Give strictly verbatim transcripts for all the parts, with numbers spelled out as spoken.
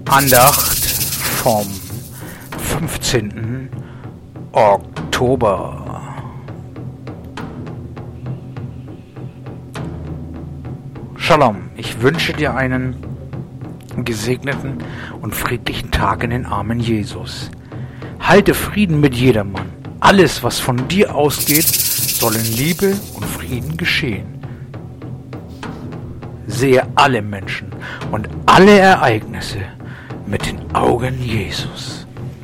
Andacht vom fünfzehnten Oktober. Shalom, ich wünsche dir einen gesegneten und friedlichen Tag in den Armen Jesus. Halte Frieden mit jedermann. Alles, was von dir ausgeht, soll in Liebe und Frieden geschehen. Sehe alle Menschen und alle Ereignisse mit den Augen Jesus.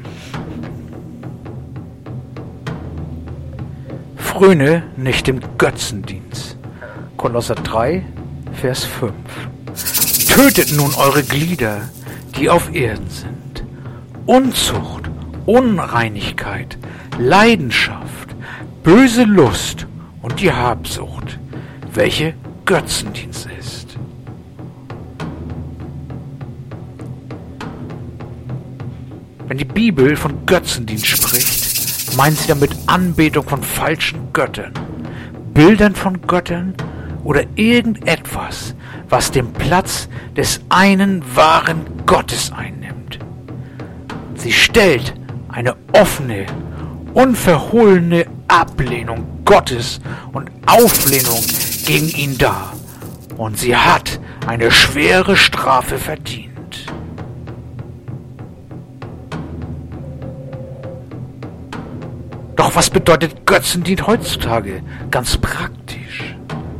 Fröne nicht dem Götzendienst. Kolosser drei, Vers fünf. Tötet nun eure Glieder, die auf Erden sind. Unzucht, Unreinigkeit, Leidenschaft, böse Lust und die Habsucht, welche Götzendienst ist. Wenn die Bibel von Götzendienst spricht, meint sie damit Anbetung von falschen Göttern, Bildern von Göttern oder irgendetwas, was den Platz des einen wahren Gottes einnimmt. Sie stellt eine offene, unverhohlene Ablehnung Gottes und Auflehnung gegen ihn dar. Und sie hat eine schwere Strafe verdient. Doch was bedeutet Götzendienst heutzutage? Ganz praktisch.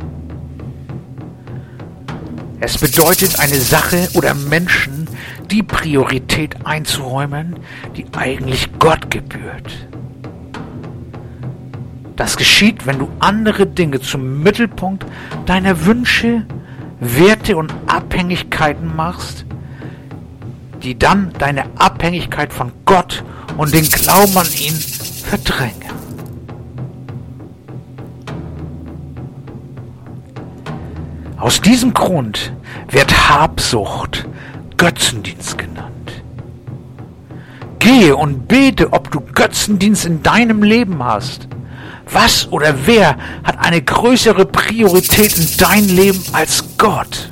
Es bedeutet, eine Sache oder Menschen die Priorität einzuräumen, die eigentlich Gott gebührt. Das geschieht, wenn du andere Dinge zum Mittelpunkt deiner Wünsche, Werte und Abhängigkeiten machst, die dann deine Abhängigkeit von Gott und den Glauben an ihn verdrängen. Aus diesem Grund wird Habsucht Götzendienst genannt. Gehe und bete, ob du Götzendienst in deinem Leben hast. Was oder wer hat eine größere Priorität in dein Leben als Gott?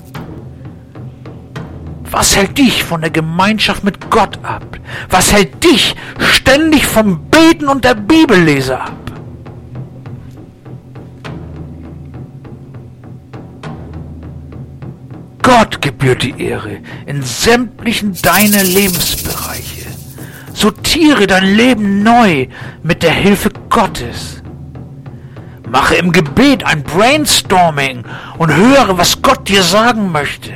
Was hält dich von der Gemeinschaft mit Gott ab? Was hält dich ständig vom Beten und der Bibellese ab? Gott gebührt die Ehre in sämtlichen deiner Lebensbereiche. Sortiere dein Leben neu mit der Hilfe Gottes. Mache im Gebet ein Brainstorming und höre, was Gott dir sagen möchte.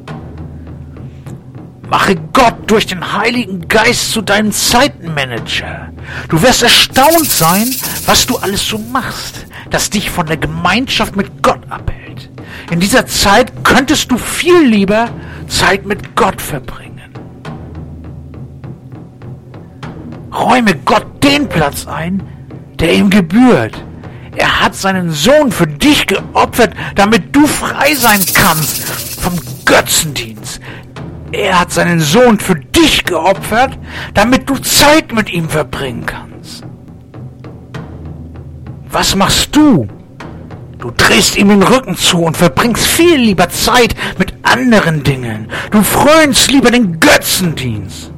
Mache Gott durch den Heiligen Geist zu deinem Zeitmanager. Du wirst erstaunt sein, was du alles so machst, das dich von der Gemeinschaft mit Gott abhält. In dieser Zeit könntest du viel lieber Zeit mit Gott verbringen. Räume Gott den Platz ein, der ihm gebührt. Er hat seinen Sohn für dich geopfert, damit du frei sein kannst vom Götzendienst. Er hat seinen Sohn für dich geopfert, damit du Zeit mit ihm verbringen kannst. Was machst du? Du drehst ihm den Rücken zu und verbringst viel lieber Zeit mit anderen Dingen. Du frönst lieber den Götzendienst.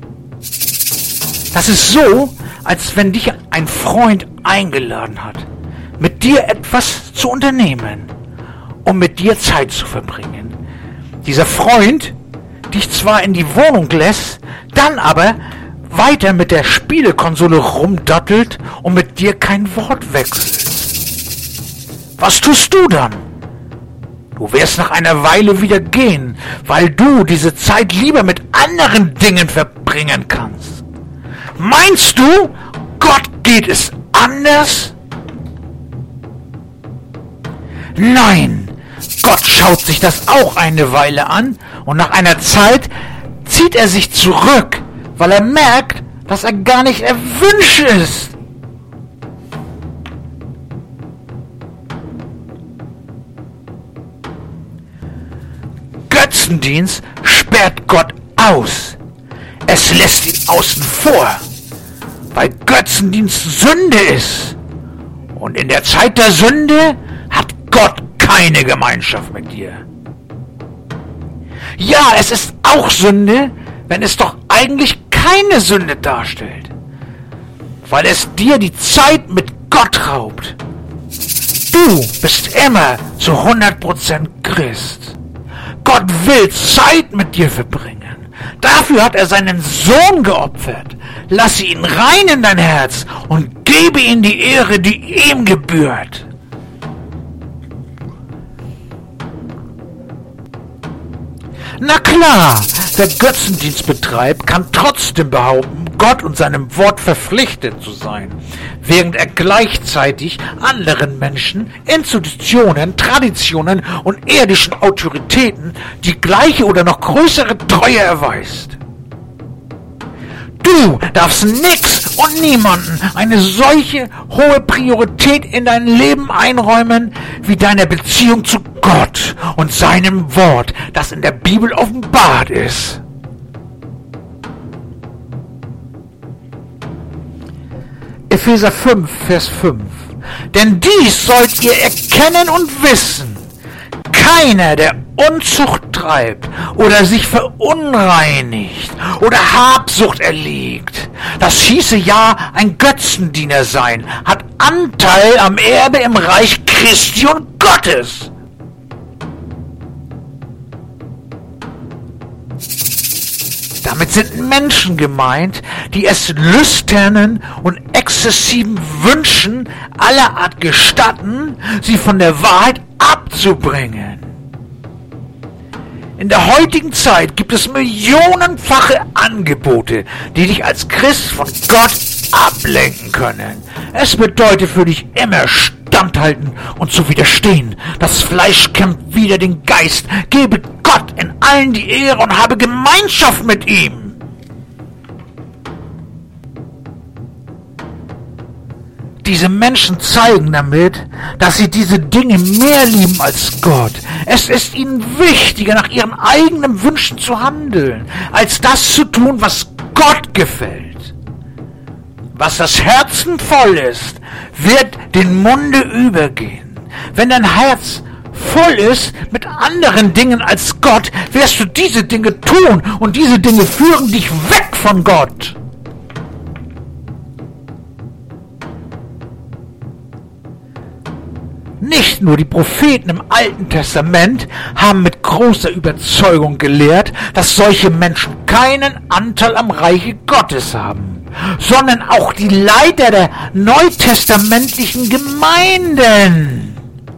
Das ist so, als wenn dich ein Freund eingeladen hat, mit dir etwas zu unternehmen, um mit dir Zeit zu verbringen. Dieser Freund dich zwar in die Wohnung lässt, dann aber weiter mit der Spielekonsole rumdattelt und mit dir kein Wort wechselt. Was tust du dann? Du wirst nach einer Weile wieder gehen, weil du diese Zeit lieber mit anderen Dingen verbringen kannst. Meinst du, Gott geht es anders? Nein, Gott schaut sich das auch eine Weile an und nach einer Zeit zieht er sich zurück, weil er merkt, dass er gar nicht erwünscht ist. Götzendienst sperrt Gott aus. Es lässt ihn außen vor, weil Götzendienst Sünde ist. Und in der Zeit der Sünde hat Gott keine Gemeinschaft mit dir. Ja, es ist auch Sünde, wenn es doch eigentlich keine Sünde darstellt, weil es dir die Zeit mit Gott raubt. Du bist immer zu hundert Prozent Christ. Gott will Zeit mit dir verbringen. Dafür hat er seinen Sohn geopfert. Lass ihn rein in dein Herz und gebe ihm die Ehre, die ihm gebührt. Na klar, wer Götzendienst betreibt, kann trotzdem behaupten, Gott und seinem Wort verpflichtet zu sein, während er gleichzeitig anderen Menschen, Institutionen, Traditionen und irdischen Autoritäten die gleiche oder noch größere Treue erweist. Du darfst nix und niemanden eine solche hohe Priorität in dein Leben einräumen, wie deine Beziehung zu Gott und seinem Wort, das in der Bibel offenbart ist. Epheser fünf, Vers fünf. Denn dies sollt ihr erkennen und wissen: Keiner, der Unzucht treibt oder sich verunreinigt oder Habsucht erliegt, das hieße ja ein Götzendiener sein, hat Anteil am Erbe im Reich Christi und Gottes. Damit sind Menschen gemeint, die es lüsternen und exzessiven Wünschen aller Art gestatten, sie von der Wahrheit abzubringen. In der heutigen Zeit gibt es millionenfache Angebote, die dich als Christ von Gott ablenken können. Es bedeutet für dich immer standhalten und zu widerstehen. Das Fleisch kämpft wider den Geist. Gebe Gott in allen die Ehre und habe Gemeinschaft mit ihm. Diese Menschen zeigen damit, dass sie diese Dinge mehr lieben als Gott. Es ist ihnen wichtiger, nach ihren eigenen Wünschen zu handeln, als das zu tun, was Gott gefällt. Was das Herzen voll ist, wird den Munde übergehen. Wenn dein Herz voll ist mit anderen Dingen als Gott, wirst du diese Dinge tun und diese Dinge führen dich weg von Gott. Nicht nur die Propheten im Alten Testament haben mit großer Überzeugung gelehrt, dass solche Menschen keinen Anteil am Reiche Gottes haben, sondern auch die Leiter der neutestamentlichen Gemeinden.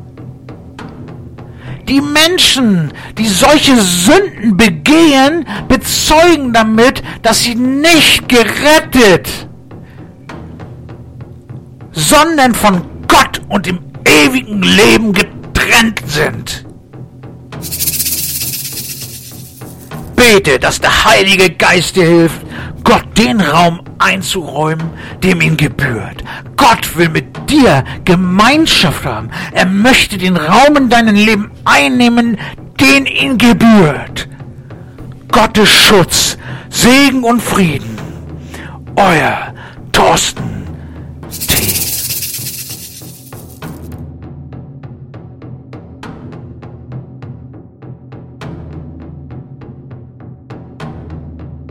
Die Menschen, die solche Sünden begehen, bezeugen damit, dass sie nicht gerettet, sondern von Gott und dem ewigen Leben getrennt sind. Bete, dass der Heilige Geist dir hilft, Gott den Raum einzuräumen, dem ihm gebührt. Gott will mit dir Gemeinschaft haben. Er möchte den Raum in deinem Leben einnehmen, den ihm gebührt. Gottes Schutz, Segen und Frieden. Euer Thorsten.